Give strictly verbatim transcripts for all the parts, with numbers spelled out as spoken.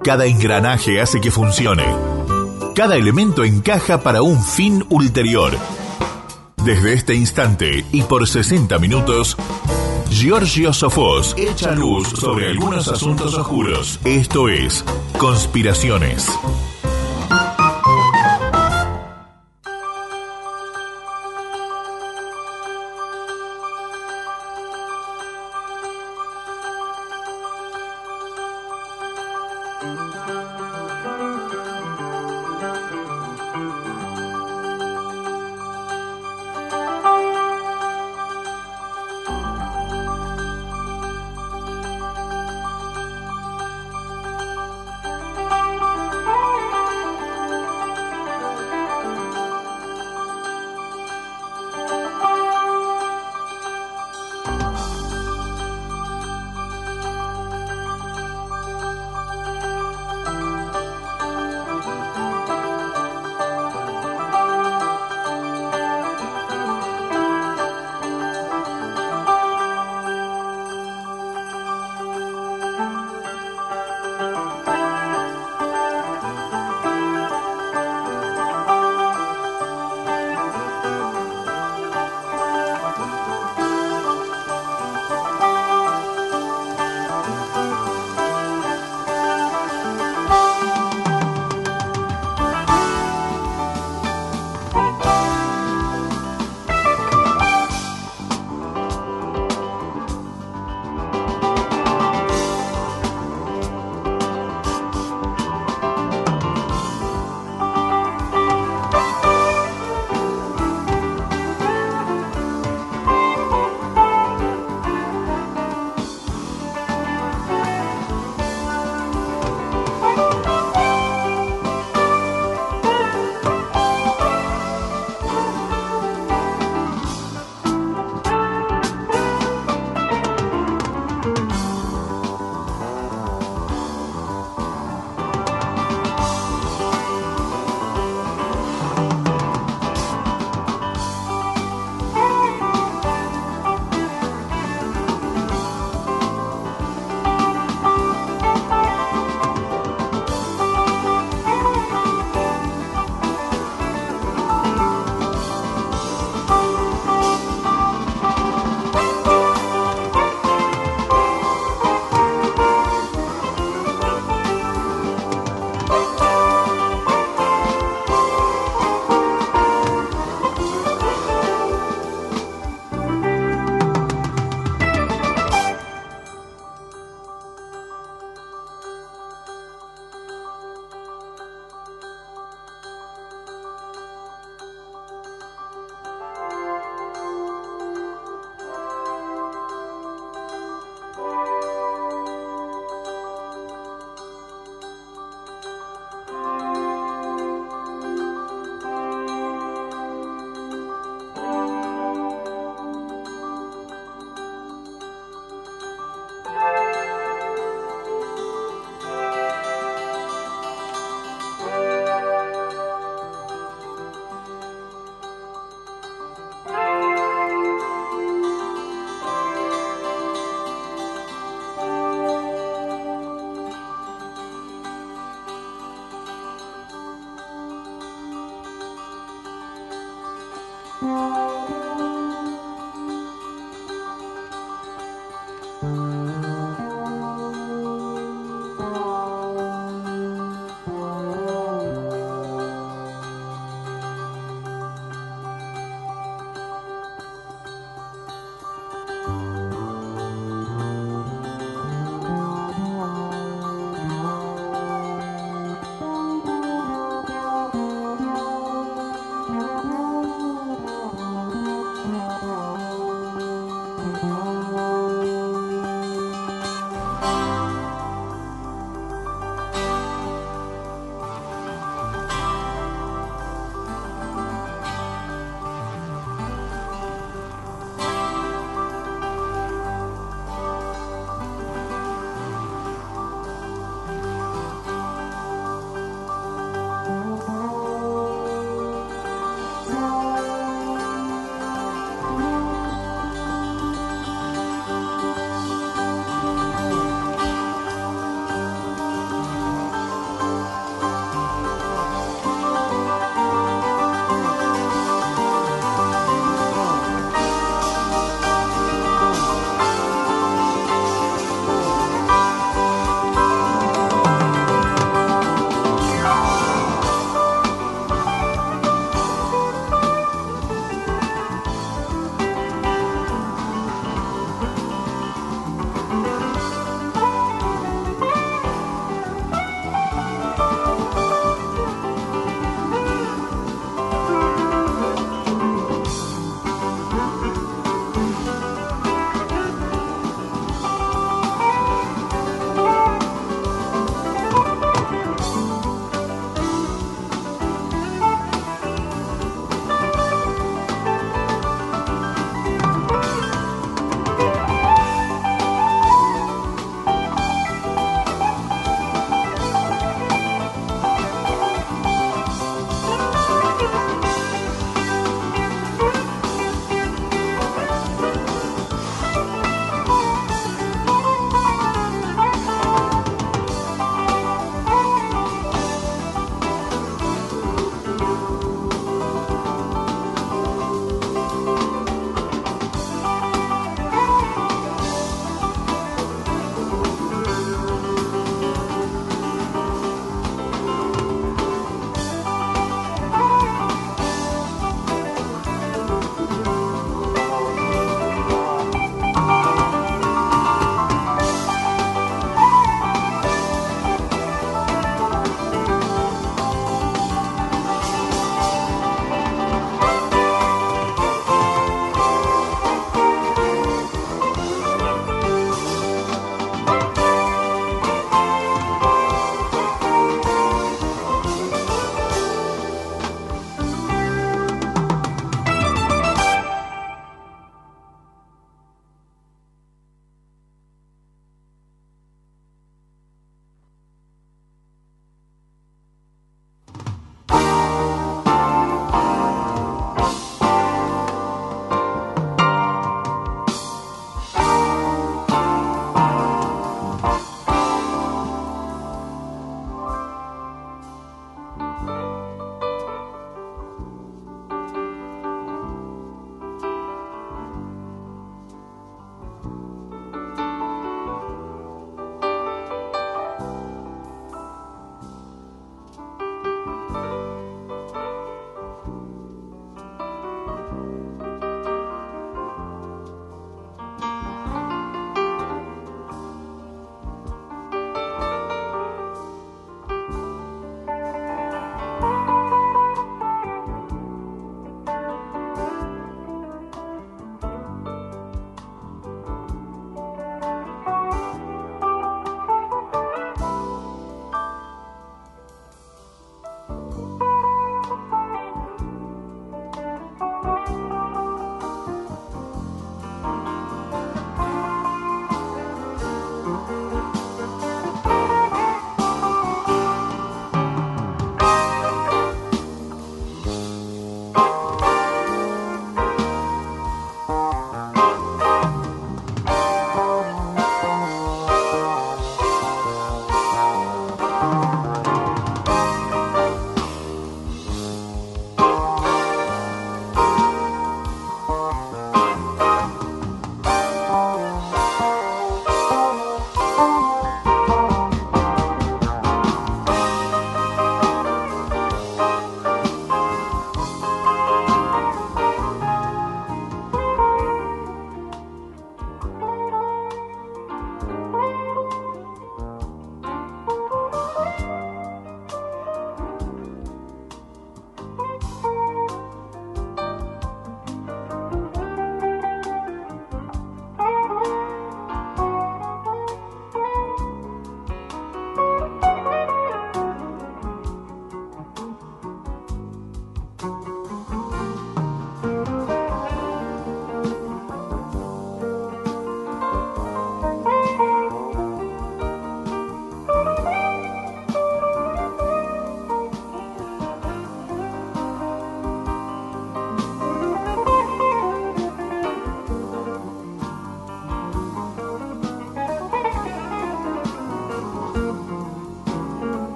Cada engranaje hace que funcione. Cada elemento encaja para un fin ulterior. Desde este instante y por sesenta minutos, Giorgio Sofós echa luz sobre algunos asuntos oscuros. Esto es Conspiraciones.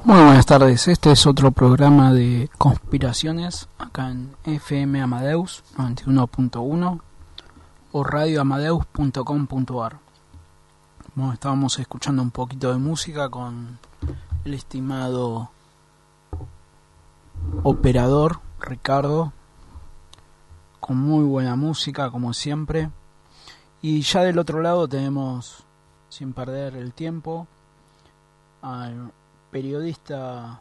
Muy buenas tardes, este es otro programa de conspiraciones acá en F M Amadeus noventa y uno punto uno o radio amadeus punto com punto a r. Bueno, estábamos escuchando un poquito de música con el estimado operador Ricardo, con muy buena música como siempre, y ya del otro lado tenemos, sin perder el tiempo, al periodista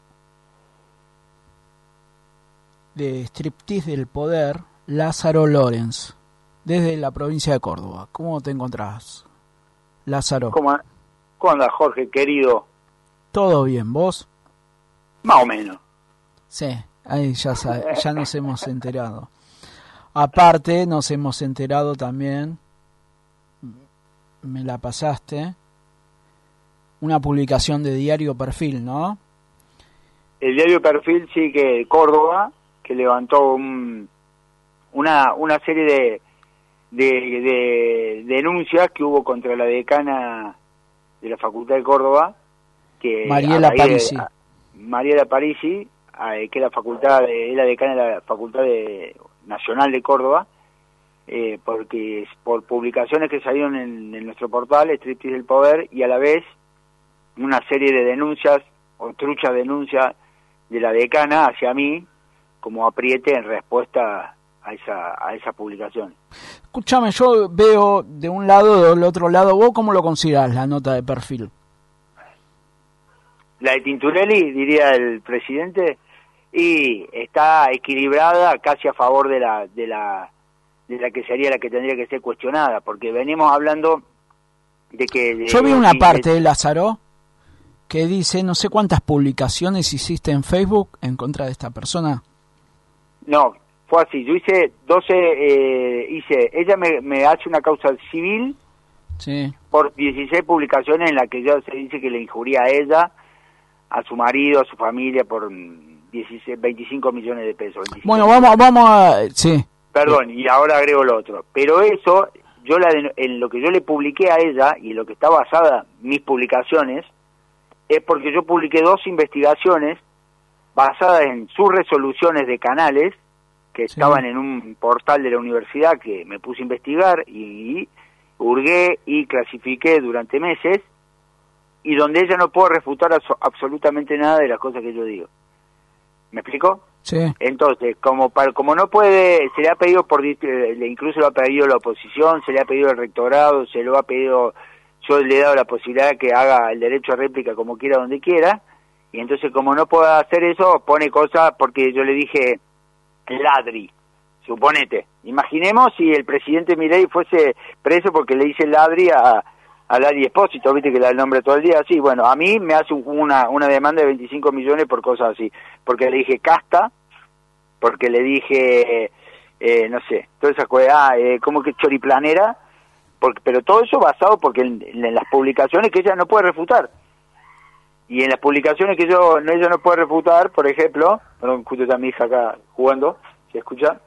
de Striptease del Poder, Lázaro Lorenz, desde la provincia de Córdoba. ¿Cómo te encontrás, Lázaro? ¿Cómo, ¿Cómo andas, Jorge, querido? ¿Todo bien, vos? Más o menos. Sí, ahí ya, sabe, ya nos hemos enterado. Aparte, nos hemos enterado también, me la pasaste, una publicación de Diario Perfil, ¿no? El Diario Perfil, sí, que Córdoba, que levantó un, una una serie de, de, de denuncias que hubo contra la decana de la Facultad de Córdoba, que Mariela Parisi. De, Mariela Parisi, que es la facultad de, es la decana de la Facultad de, Nacional de Córdoba, eh, porque por publicaciones que salieron en, en nuestro portal, Striptease del Poder, y a la vez una serie de denuncias o truchas denuncias de la decana hacia mí como apriete en respuesta a esa a esa publicación. Escúchame, yo veo de un lado, del otro lado, ¿vos cómo lo considerás la nota de Perfil? La de Tinturelli, diría el presidente, y está equilibrada casi a favor de la de la de la que sería la que tendría que ser cuestionada, porque venimos hablando de que de, yo vi una de, parte de, de Lázaro que dice, no sé cuántas publicaciones hiciste en Facebook en contra de esta persona. No, fue así, yo hice doce, eh, hice, ella me, me hace una causa civil, sí, por dieciséis publicaciones en las que ya se dice que le injuría a ella, a su marido, a su familia, por dieciséis, veinticinco millones de pesos. Bueno, vamos, vamos a... sí. Perdón, y ahora agrego lo otro. Pero eso, yo la en lo que yo le publiqué a ella, y en lo que está basada mis publicaciones, es porque yo publiqué dos investigaciones basadas en sus resoluciones de canales, que sí, estaban en un portal de la universidad que me puse a investigar, y hurgué y clasifiqué durante meses, y donde ella no puede refutar absolutamente nada de las cosas que yo digo. ¿Me explico? Sí. Entonces, como para, como no puede, se le ha pedido por, incluso lo ha pedido la oposición, se le ha pedido el rectorado, se lo ha pedido, yo le he dado la posibilidad de que haga el derecho a réplica como quiera, donde quiera, y entonces como no puede hacer eso, pone cosas, porque yo le dije ladri, suponete, imaginemos si el presidente Milei fuese preso porque le dice ladri a a Lali Espósito, viste que la nombre todo el día, sí, bueno, a mí me hace una una demanda de veinticinco millones por cosas así, porque le dije casta, porque le dije, eh, no sé, todas esas cosas, ah, eh, como que choriplanera, porque, pero todo eso basado porque en, en las publicaciones que ella no puede refutar, y en las publicaciones que yo no, ella no puede refutar, por ejemplo, perdón, justo está mi hija acá jugando, ¿se escucha?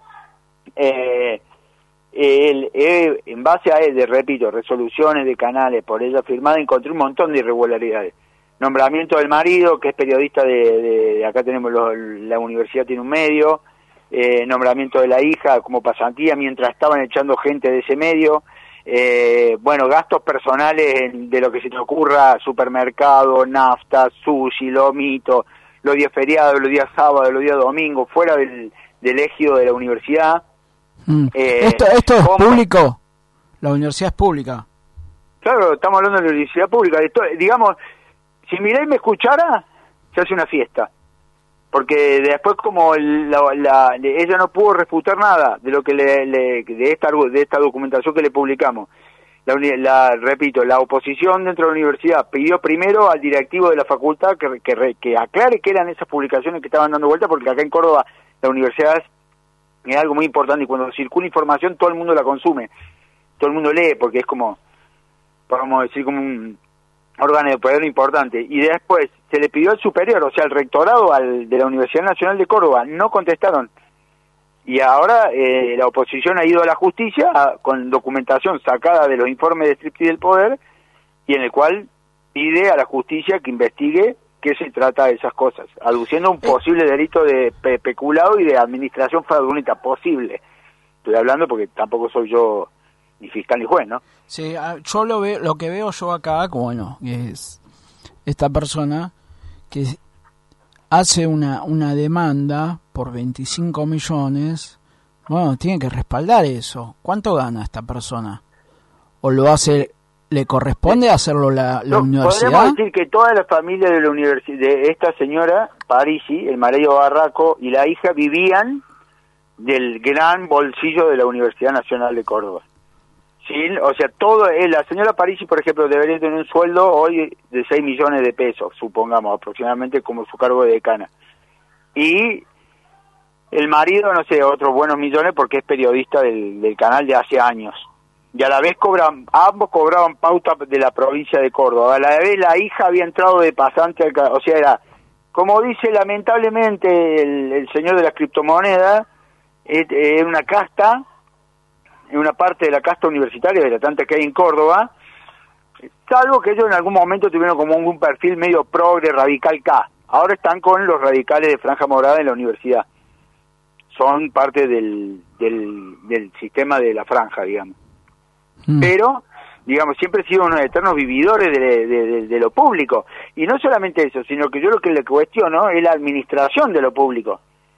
Eh... El, el, en base a él, repito, resoluciones de canales por ella firmada, encontré un montón de irregularidades. Nombramiento del marido, que es periodista de, de, de acá tenemos los, la universidad tiene un medio, eh, nombramiento de la hija como pasantía mientras estaban echando gente de ese medio, eh, bueno, gastos personales en, de lo que se te ocurra, supermercado, nafta, sushi, lomito, los días feriados, los días sábados, los días domingos, fuera del, del ejido de la universidad. Mm. Eh, esto esto es ¿cómo? Público, la universidad es pública. Claro, estamos hablando de la universidad pública. Esto, digamos, si Milei me escuchara, se hace una fiesta, porque después como la, la, ella no pudo refutar nada de lo que le, le de esta de esta documentación que le publicamos. La, la repito, la oposición dentro de la universidad pidió primero al directivo de la facultad que, que, que aclare qué eran esas publicaciones que estaban dando vuelta, porque acá en Córdoba la universidad es es algo muy importante y cuando circula información todo el mundo la consume, todo el mundo lee porque es como, podemos decir, como un órgano de poder importante. Y después se le pidió al superior, o sea, al rectorado al, de la Universidad Nacional de Córdoba, no contestaron. Y ahora eh, la oposición ha ido a la justicia a, con documentación sacada de los informes de Striptease del Poder, y en el cual pide a la justicia que investigue qué se trata de esas cosas, aduciendo a un posible delito de pe peculado y de administración fraudulenta posible. Estoy hablando porque tampoco soy yo ni fiscal ni juez, ¿no? Sí, yo lo veo, lo que veo yo acá, bueno, es esta persona que hace una una demanda por veinticinco millones, bueno, tiene que respaldar eso. ¿Cuánto gana esta persona? ¿O lo hace, le corresponde hacerlo la, la no, universidad? Podríamos decir que toda la familia de la universidad, de esta señora Parisi, el marido Barraco y la hija vivían del gran bolsillo de la Universidad Nacional de Córdoba. ¿Sí? O sea, todo, eh, la señora Parisi, por ejemplo, debería tener un sueldo hoy de seis millones de pesos, supongamos, aproximadamente como su cargo de decana. Y el marido, no sé, otros buenos millones porque es periodista del, del canal de hace años. Y a la vez cobran, ambos cobraban pauta de la provincia de Córdoba. A la vez la hija había entrado de pasante, al, o sea, era, como dice lamentablemente el, el señor de la criptomoneda, es, es una casta, es una parte de la casta universitaria, de la tanta que hay en Córdoba, salvo que ellos en algún momento tuvieron como un, un perfil medio progre, radical K. Ahora están con los radicales de Franja Morada en la universidad. Son parte del, del, del sistema de la franja, digamos. Mm. Pero, digamos, siempre han sido unos eternos vividores de, de, de, de lo público. Y no solamente eso, sino que yo lo que le cuestiono es la administración de lo público.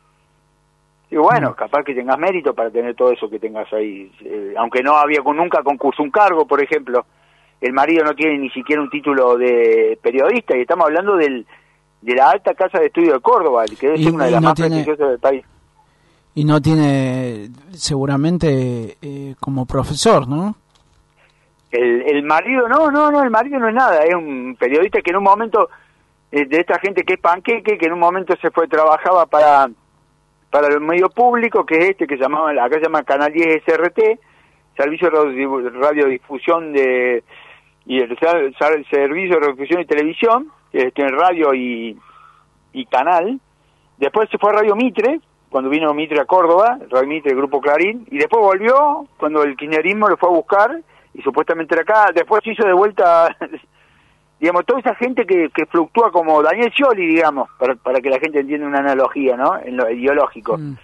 Y bueno, mm. capaz que tengas mérito para tener todo eso que tengas ahí. Eh, aunque no había nunca concurso un cargo, por ejemplo. El marido no tiene ni siquiera un título de periodista, y estamos hablando del, de la alta casa de estudio de Córdoba, que debe ser una de las no más tiene... prestigiosas del país. Y no tiene, seguramente, eh, como profesor, ¿no? El, el marido, no, no, no, el marido no es nada, es un periodista que en un momento, eh, de esta gente que es panqueque, que en un momento se fue, trabajaba para para el medio público, que es este que llamaba, acá se llama Canal diez S R T, Servicio de Radiodifusión de, y el, el Servicio de Radiodifusión y Televisión, que tiene radio y, y canal. Después se fue a Radio Mitre, cuando vino Mitre a Córdoba, Radio Mitre, el Grupo Clarín, y después volvió cuando el kirchnerismo lo fue a buscar, y supuestamente era acá. Después se hizo de vuelta, digamos, toda esa gente que, que fluctúa como Daniel Scioli, digamos, para, para que la gente entienda una analogía, ¿no?, en lo ideológico. Mm.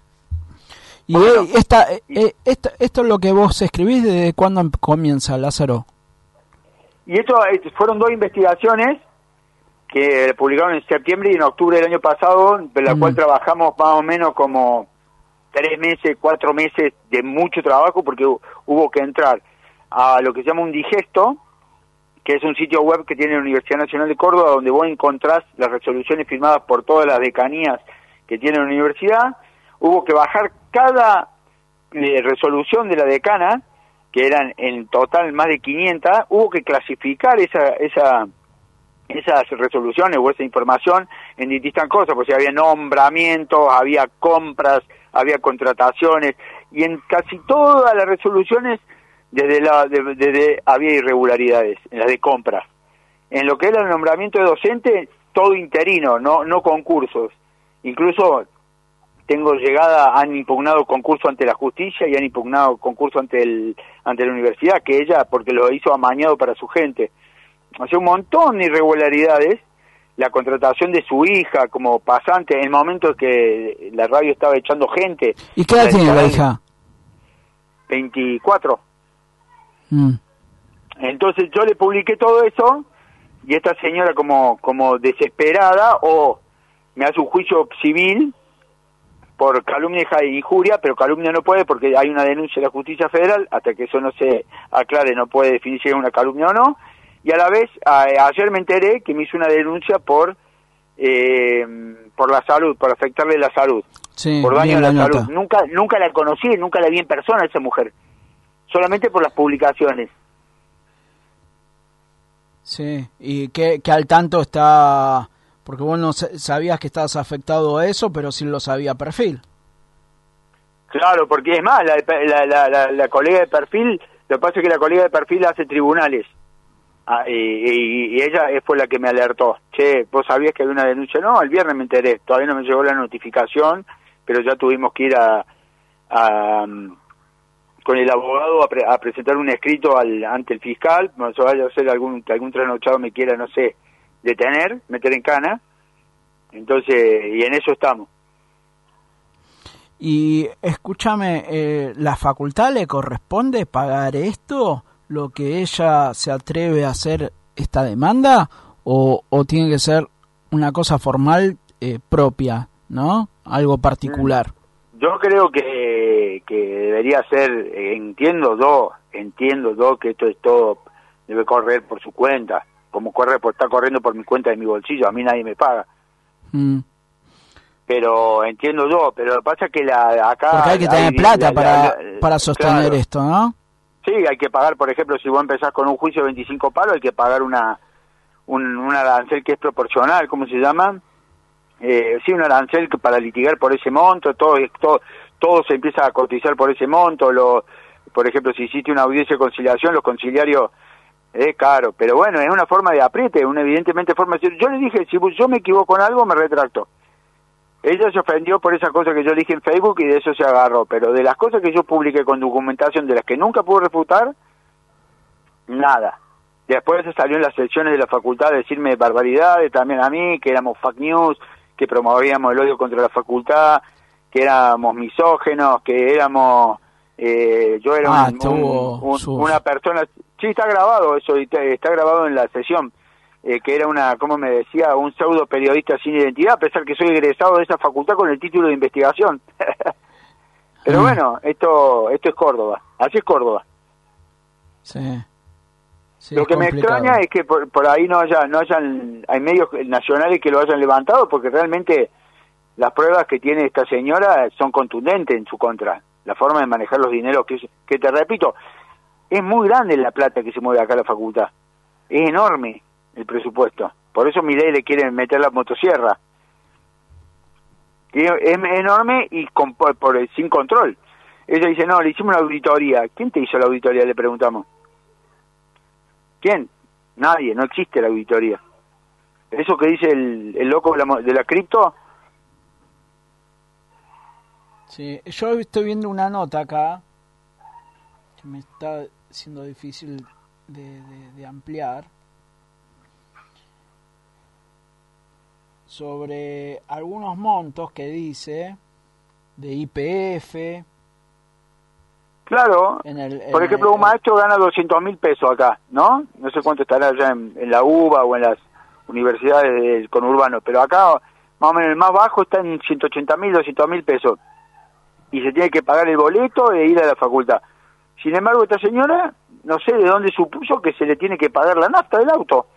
Y bueno, esta, eh, esto, esto es lo que vos escribís, ¿desde cuándo comienza, Lázaro? Y esto fueron dos investigaciones que publicaron en septiembre y en octubre del año pasado, de la mm. cual trabajamos más o menos como tres meses, cuatro meses de mucho trabajo, porque hubo que entrar a lo que se llama un digesto, que es un sitio web que tiene la Universidad Nacional de Córdoba, donde vos encontrás las resoluciones firmadas por todas las decanías que tiene la universidad. Hubo que bajar cada eh, resolución de la decana, que eran en total más de quinientas, hubo que clasificar esa esa esas resoluciones o esa información en distintas cosas, porque había nombramientos, había compras, había contrataciones, y en casi todas las resoluciones desde la desde, desde había irregularidades, en las de compras. En lo que era el nombramiento de docente, todo interino, no no concursos. Incluso tengo llegada, han impugnado concurso ante la justicia y han impugnado concurso ante el ante la universidad, que ella, porque lo hizo amañado para su gente. O sea, un montón de irregularidades. La contratación de su hija como pasante en el momento que la radio estaba echando gente. ¿Y qué edad tiene la hija? veinticuatro. Mm. Entonces yo le publiqué todo eso, y esta señora como como desesperada, o me hace un juicio civil por calumnia y injuria, pero calumnia no puede porque hay una denuncia de la justicia federal, hasta que eso no se aclare no puede definir si es una calumnia o no. Y a la vez, a, ayer me enteré que me hizo una denuncia por eh, por la salud, por afectarle la salud, sí, por daño a la, la salud. Nota. Nunca nunca la conocí, nunca la vi en persona a esa mujer, solamente por las publicaciones. Sí, y que, que al tanto está, porque vos no sabías que estabas afectado a eso, pero sí lo sabía Perfil. Claro, porque es más, la, la, la, la, la colega de Perfil, lo que pasa es que la colega de Perfil hace tribunales. Ah, y, y, y ella fue la que me alertó. Che, ¿vos sabías que había una denuncia? No, el viernes me enteré. Todavía no me llegó la notificación, pero ya tuvimos que ir a, a con el abogado a, pre, a presentar un escrito al ante el fiscal. No se vaya a hacer algún algún trasnochado me quiera, no sé, detener, meter en cana. Entonces, y en eso estamos. Y escúchame, eh, ¿la facultad le corresponde pagar esto, lo que ella se atreve a hacer esta demanda, o, o tiene que ser una cosa formal eh, propia, ¿no? Algo particular. Yo creo que, que debería ser, entiendo yo, entiendo yo que esto es todo, debe correr por su cuenta, como corre por está corriendo por mi cuenta de mi bolsillo, a mí nadie me paga. Mm. Pero entiendo yo, pero lo que pasa es que la, acá... Porque hay que tener hay, plata la, para, la, la, para sostener claro. esto, ¿no? Sí, hay que pagar, por ejemplo, si vos empezás con un juicio de veinticinco palos, hay que pagar una un, un arancel que es proporcional, ¿cómo se llama? Eh, sí, un arancel que para litigar por ese monto, todo, todo todo se empieza a cotizar por ese monto. Lo, por ejemplo, si hiciste una audiencia de conciliación, los conciliarios es caro, pero bueno, es una forma de apriete, una evidentemente forma de... Yo le dije, si yo me equivoco en algo, me retracto. Ella se ofendió por esa cosa que yo dije en Facebook y de eso se agarró, pero de las cosas que yo publiqué con documentación de las que nunca pude refutar, nada. Después se salió en las secciones de la facultad a decirme barbaridades también a mí, que éramos fake news, que promovíamos el odio contra la facultad, que éramos misógenos, que éramos... Eh, yo era ah, un, un, un, una persona... Sí, está grabado eso, está grabado en la sesión. Eh, que era una, como me decía, un pseudo periodista sin identidad, a pesar que soy egresado de esa facultad con el título de investigación. Pero ah. bueno, esto esto es Córdoba, así es Córdoba. Sí. sí lo que complicado. Me extraña es que por, por ahí no haya, no hayan, hay medios nacionales que lo hayan levantado, porque realmente las pruebas que tiene esta señora son contundentes en su contra. La forma de manejar los dineros, que, que te repito, es muy grande la plata que se mueve acá a la facultad. Es enorme el presupuesto. Por eso Milei le quiere meter la motosierra. Es enorme y con, por, por, sin control. Ella dice, no, le hicimos una auditoría. ¿Quién te hizo la auditoría? Le preguntamos. ¿Quién? Nadie, no existe la auditoría. Eso que dice el, el loco de la, de la cripto. Sí, yo estoy viendo una nota acá que me está siendo difícil de, de, de ampliar, sobre algunos montos que dice de Y P F. Claro, en el, en por ejemplo, el, un maestro gana doscientos mil pesos acá, ¿no? No sé cuánto estará allá en, en la U B A o en las universidades del conurbano, pero acá más o menos el más bajo está en ciento ochenta mil, doscientos mil pesos. Y se tiene que pagar el boleto e ir a la facultad. Sin embargo, esta señora, no sé de dónde supuso que se le tiene que pagar la nafta del auto.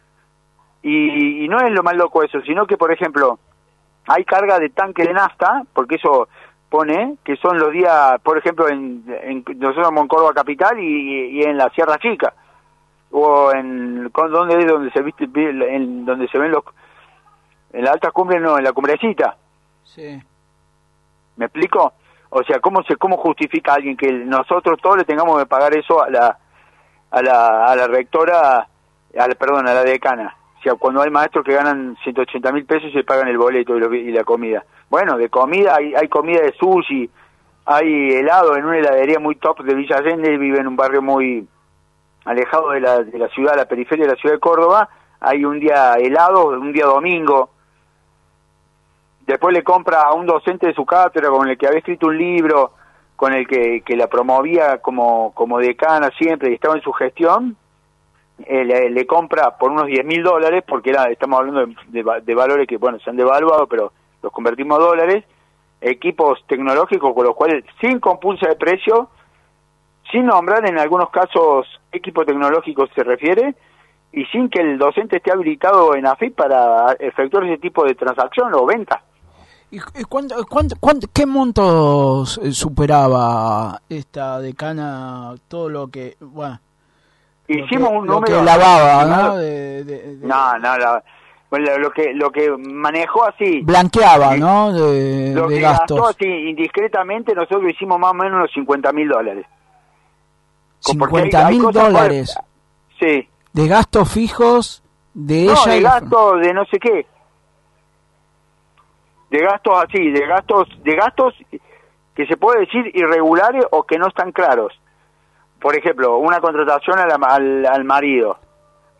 Y, y no es lo más loco eso, sino que, por ejemplo, hay carga de tanque de nafta, porque eso pone que son los días, por ejemplo, en, en nosotros somos en Córdoba Capital y, y en la Sierra Chica, o en donde es donde se viste, en donde se ven los, en la alta cumbre, no, en la cumbrecita. Sí. ¿Me explico? O sea, ¿cómo se cómo justifica alguien que nosotros todos le tengamos que pagar eso a la a la a la rectora, a la, perdón, a la decana? O sea, cuando hay maestros que ganan ciento ochenta mil pesos y se pagan el boleto y, lo, y la comida. Bueno, de comida hay, hay comida de sushi, hay helado en una heladería muy top de Villa Allende, vive en un barrio muy alejado de la, de la ciudad, la periferia de la ciudad de Córdoba, hay un día helado, un día domingo. Después le compra a un docente de su cátedra con el que había escrito un libro, con el que, que la promovía como, como decana siempre y estaba en su gestión, eh, le, le compra por unos diez mil dólares, porque era, estamos hablando de, de, de valores que, bueno, se han devaluado, pero los convertimos a dólares, equipos tecnológicos con los cuales, sin compulsa de precio, sin nombrar en algunos casos equipo tecnológico se refiere, y sin que el docente esté habilitado en AFIP para efectuar ese tipo de transacción o venta. ¿Y cuánto, cuánto, cuánto, qué montos superaba esta decana todo lo que, bueno, hicimos lo que, un número lo que lavaba, ¿no? De, de, de, no, no, la, bueno, lo que lo que manejó así, blanqueaba, ¿no? De, lo de que gastos. gastó así indiscretamente, nosotros hicimos más o menos unos cincuenta mil dólares. cincuenta mil dólares. Por, sí. De gastos fijos de no, ella. No, de y... gastos de no sé qué. De gastos así, de gastos, de gastos que se puede decir irregulares o que no están claros. Por ejemplo, una contratación al, al, al marido.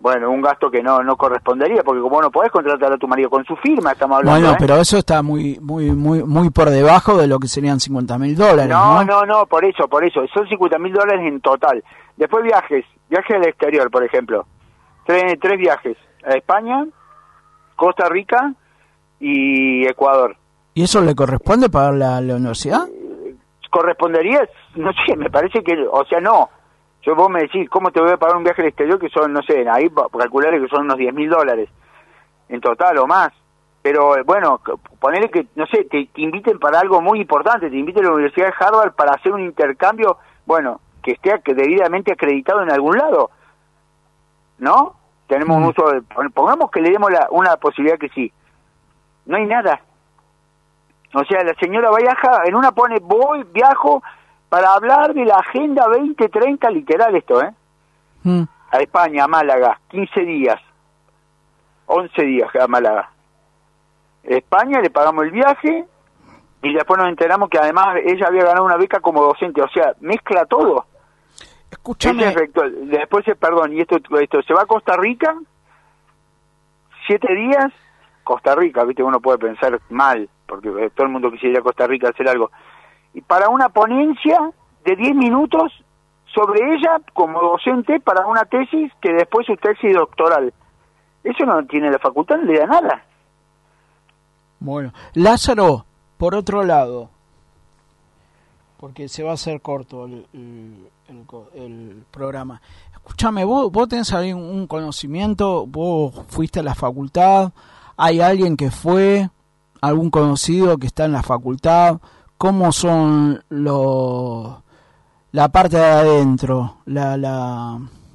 Bueno, un gasto que no no correspondería, porque como no podés contratar a tu marido con su firma, estamos hablando. Bueno, ¿eh? pero eso está muy muy muy muy por debajo de lo que serían cincuenta mil dólares, No, ¿no? no, no, por eso, por eso. Son cincuenta mil dólares en total. Después viajes, viajes al exterior, por ejemplo. Tres, tres viajes, a España, Costa Rica y Ecuador. ¿Y eso le corresponde pagar la, la universidad? ¿Correspondería? No sé, me parece que, o sea, no. Yo vos me decís, ¿cómo te voy a pagar un viaje al exterior que son, no sé, ahí calcular que son unos diez mil dólares en total o más? Pero bueno, ponele que, no sé, te, te inviten para algo muy importante, te inviten a la Universidad de Harvard para hacer un intercambio, bueno, que esté debidamente acreditado en algún lado, ¿no? Tenemos mm. un uso, de, pongamos que le demos la, una posibilidad que sí. No hay nada. O sea, la señora viaja, en una pone, voy, viajo para hablar de la Agenda veinte treinta, literal esto, ¿eh? Mm. A España, a Málaga, quince días, once días a Málaga. España, le pagamos el viaje y después nos enteramos que además ella había ganado una beca como docente, o sea, mezcla todo. Escúchame. Efecto, después, perdón, y esto, esto se va a Costa Rica, siete días, Costa Rica, viste, uno puede pensar mal, porque todo el mundo quisiera ir a Costa Rica a hacer algo. Y para una ponencia de diez minutos sobre ella como docente para una tesis que después su tesis doctoral. Eso no tiene la facultad, no le da nada. Bueno, Lázaro, por otro lado, porque se va a hacer corto el, el, el, el programa. Escúchame, vos, vos tenés ahí un conocimiento, vos fuiste a la facultad, hay alguien que fue, algún conocido que está en la facultad. ¿Cómo son los la parte de adentro? La la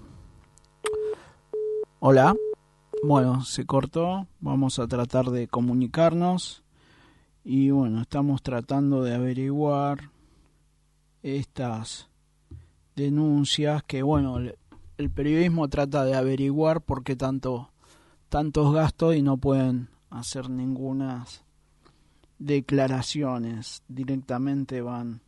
Hola. Bueno, se cortó. Vamos a tratar de comunicarnos. Y bueno, estamos tratando de averiguar estas denuncias que, bueno, el periodismo trata de averiguar por qué tanto tantos gastos y no pueden hacer ninguna declaraciones, directamente van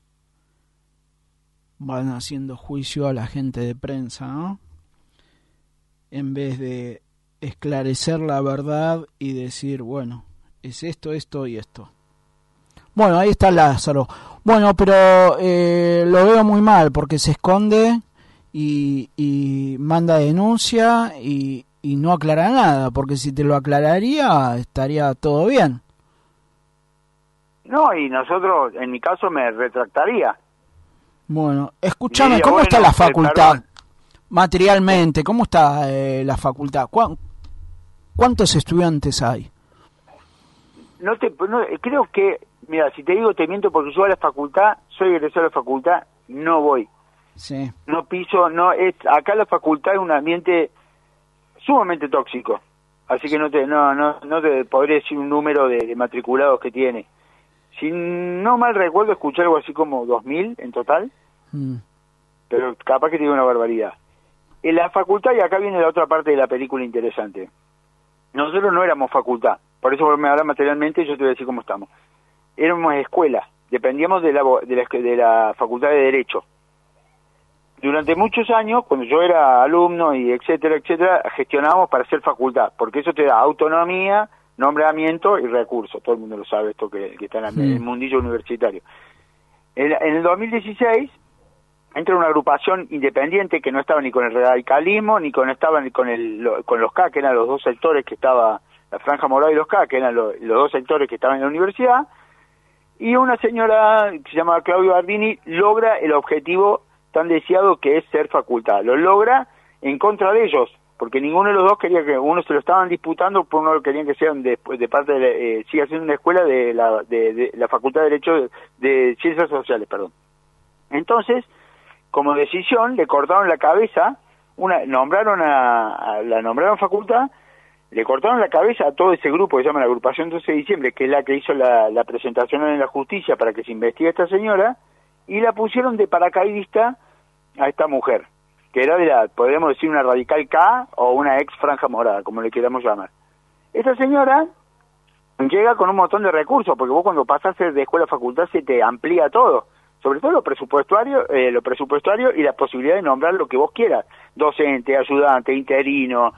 van haciendo juicio a la gente de prensa, ¿no? En vez de esclarecer la verdad y decir, bueno, es esto, esto y esto. Bueno, ahí está Lázaro. Bueno, pero eh, lo veo muy mal porque se esconde y, y manda denuncia y, y no aclara nada, porque si te lo aclararía estaría todo bien. No, y nosotros, en mi caso, me retractaría. Bueno, escúchame, diría, ¿cómo bueno, está la facultad? Eh, materialmente, ¿cómo está eh, la facultad? ¿Cu- ¿Cuántos estudiantes hay? No te, no, creo que, mira, si te digo te miento porque yo a la facultad, soy egresado de la facultad, no voy. Sí. No piso, no es, acá la facultad es un ambiente sumamente tóxico. Así que no te, no, no, no te podré decir un número de, de matriculados que tiene. Si no mal recuerdo, escuché algo así como dos mil en total, mm. pero capaz que tiene una barbaridad. En la facultad, y acá viene la otra parte de la película interesante, nosotros no éramos facultad, por eso me habla materialmente, yo te voy a decir cómo estamos. Éramos escuela, dependíamos de la, de la, de la Facultad de Derecho. Durante muchos años, cuando yo era alumno y etcétera, etcétera, gestionábamos para ser facultad, porque eso te da autonomía, nombramiento y recursos. Todo el mundo lo sabe, esto que, que está en, la, sí. en el mundillo universitario. En, en el dos mil dieciséis entra una agrupación independiente que no estaba ni con el radicalismo, ni con estaba ni con el lo, con los K, que eran los dos sectores que estaba, la Franja Morada y los K, que eran lo, los dos sectores que estaban en la universidad, y una señora que se llama Claudio Bardini logra el objetivo tan deseado que es ser facultad. Lo logra en contra de ellos, porque ninguno de los dos quería que, uno se lo estaban disputando, por uno querían que sean de, de parte de, la, eh, siga siendo una escuela de la, de, de la Facultad de Derecho de, de Ciencias Sociales, perdón. Entonces, como decisión, le cortaron la cabeza, una nombraron a, a la nombraron facultad, le cortaron la cabeza a todo ese grupo que se llama la Agrupación doce de diciembre, que es la que hizo la, la presentación en la justicia para que se investigue a esta señora, y la pusieron de paracaidista a esta mujer, que era de la, podríamos decir, una radical K o una ex Franja Morada, como le queramos llamar. Esta señora llega con un montón de recursos, porque vos cuando pasás de escuela a facultad se te amplía todo, sobre todo lo presupuestario, eh, lo presupuestario y la posibilidad de nombrar lo que vos quieras, docente, ayudante, interino,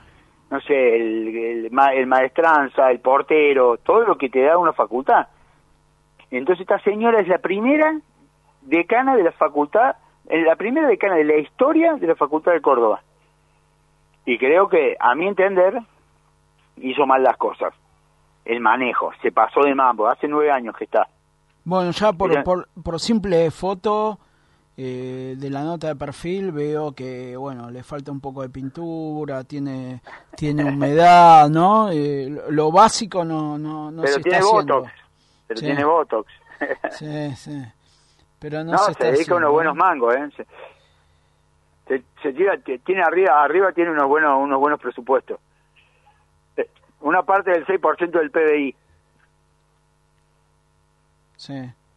no sé, el, el, ma- el maestranza, el portero, todo lo que te da una facultad. Entonces esta señora es la primera decana de la facultad, es la primera decana de la historia de la Facultad de Córdoba. Y creo que, a mi entender, hizo mal las cosas. El manejo, se pasó de mambo, hace nueve años que está. Bueno, ya por, Ella- por, por simple foto eh, de la nota de perfil veo que, bueno, le falta un poco de pintura, tiene tiene humedad, ¿no? Eh, lo, lo básico no, no, no pero se tiene está haciendo. Botox, pero Sí. tiene Botox. Sí, sí. Pero no, No, se se está dedica haciendo, unos buenos ¿no? mangos, ¿eh? Se, se, se tira, t- tiene arriba, arriba tiene unos buenos, unos buenos presupuestos. Eh, Una parte del seis por ciento del P B I. Sí.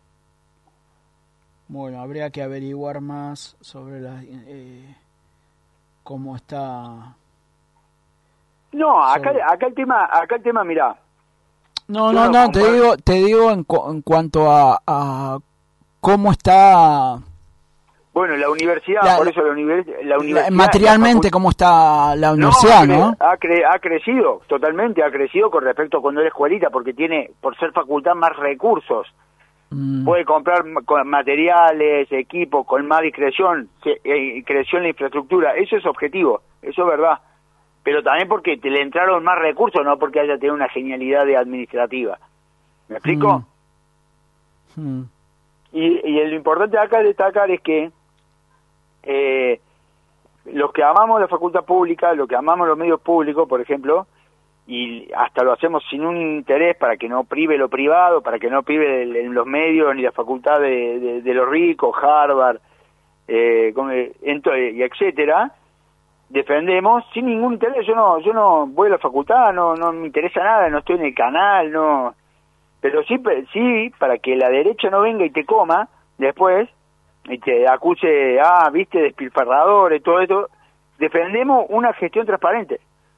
Bueno, habría que averiguar más sobre la, eh, cómo está. No, acá, Sobre- acá el tema, acá el tema, mirá, No, Yo no, no no, te compar- digo, te digo en, cu- en cuanto a, a cómo está bueno, la universidad, La- por eso la, univers- la la- universidad... materialmente, la facu- cómo está la No, universidad, ha, cre- ¿no? ha, cre- ha crecido, totalmente ha crecido con respecto a cuando era escuelita, porque tiene, por ser facultad, más recursos. Mm, Puede comprar ma- con materiales, equipos, con más discreción, se- eh, creció en la infraestructura. Eso es objetivo, eso es verdad. Pero también porque te le entraron más recursos, no porque haya tenido una genialidad de administrativa. ¿Me explico? mm, mm. Y, y lo importante acá destacar es que eh, los que amamos la facultad pública, los que amamos los medios públicos, por ejemplo, y hasta lo hacemos sin un interés para que no prive lo privado, para que no prive el- en los medios ni la facultad de, de, de los ricos, Harvard, eh, como, eh, ento- y etcétera, defendemos sin ningún interés. Yo no, yo no voy a la facultad, no, no me interesa nada, no estoy en el canal, no. Pero sí, pe- sí, para que la derecha no venga y te coma después y te acuse, ah, viste, despilfarrador y todo esto, defendemos una gestión transparente.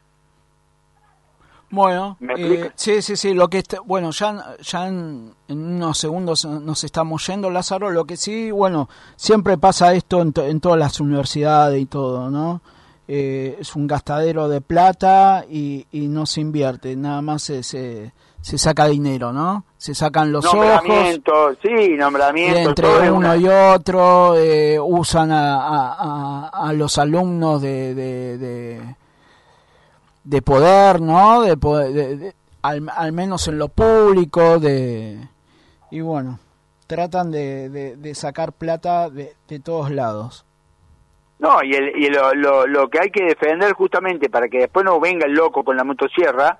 Bueno, ¿Me eh, explica? sí, sí, sí, lo que está, bueno, ya, ya en, en unos segundos nos estamos yendo, Lázaro, lo que sí, bueno, siempre pasa esto en, to- en todas las universidades y todo, ¿no? Eh, es un gastadero de plata y, y no se invierte, nada más se, se, se saca dinero, ¿no? Se sacan los ojos. Nombramientos, sí, Y nombramientos, todo entre es uno una- y otro eh, usan a, a, a, a los alumnos de, de, de, de poder, ¿no? De poder, de- de- al, al menos en lo público, de y bueno, tratan de, de, de sacar plata de, de todos lados. No, y, el, y lo, lo, lo que hay que defender justamente para que después no venga el loco con la motosierra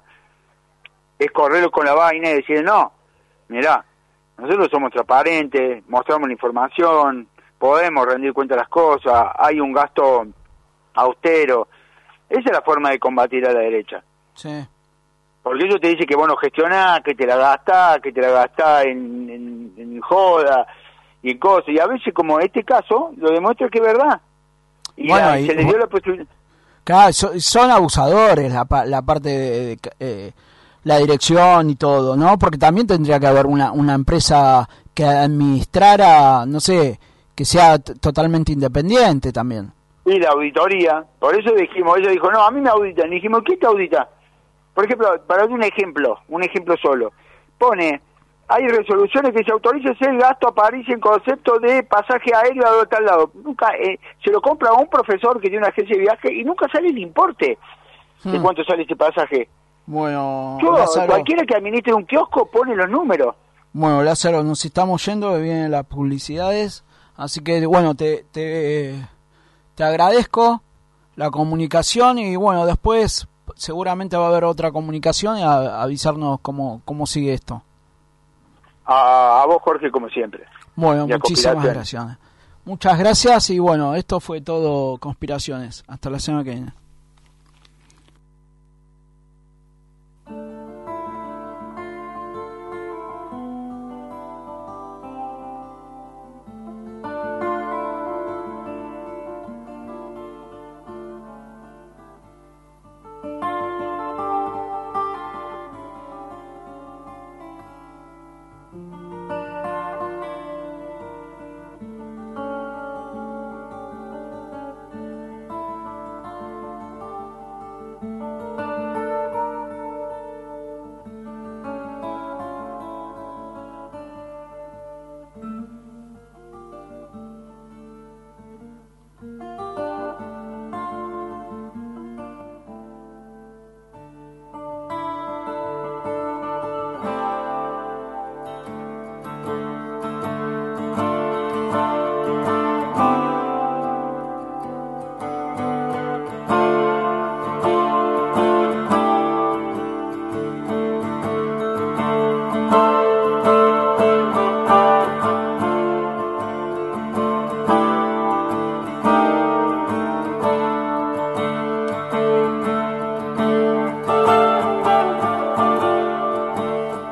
es correrlo con la vaina y decir, no, mirá, nosotros somos transparentes, mostramos la información, podemos rendir cuenta de las cosas, hay un gasto austero. Esa es la forma de combatir a la derecha. Sí. Porque ellos te dicen que vos no gestionás, que te la gastás, que te la gastás en, en, en joda y en cosas. Y a veces, como este caso, lo demuestra que es verdad. Y, Bueno, a- y y- se le dio la posibilidad. Claro, so- son abusadores la, pa- la parte de, de- eh, la dirección y todo, ¿no? Porque también tendría que haber una, una empresa que administrara, no sé, que sea t- totalmente independiente también. Y la auditoría. Por eso dijimos, ella dijo, no, a mí me auditan. Y dijimos, ¿qué te audita? Por ejemplo, para dar un ejemplo, un ejemplo solo. Pone, hay resoluciones que se autoriza el gasto a París en concepto de pasaje aéreo a tal lado. Nunca, eh, se lo compra a un profesor que tiene una agencia de viaje y nunca sale el importe de Hmm. cuánto sale ese pasaje. Bueno, Yo, Lázaro, cualquiera que administre un kiosco pone los números. bueno, Lázaro, nos estamos yendo, que vienen las publicidades, así que bueno, te, te, te agradezco la comunicación y bueno, después seguramente va a haber otra comunicación y a, avisarnos cómo, cómo sigue esto. A, a vos, Jorge, como siempre. Bueno, Y a muchísimas Conspiraciones. gracias. Muchas gracias y bueno, esto fue todo Conspiraciones. Hasta la semana que viene.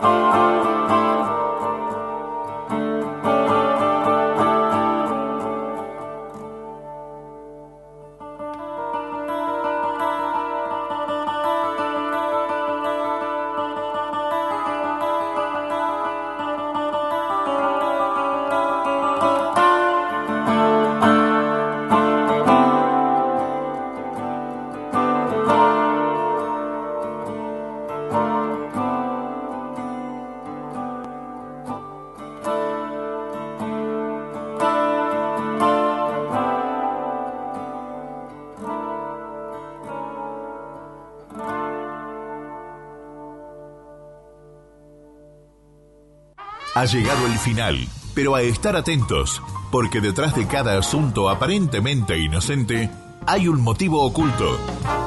Ha llegado el final, pero a estar atentos, porque detrás de cada asunto aparentemente inocente hay un motivo oculto.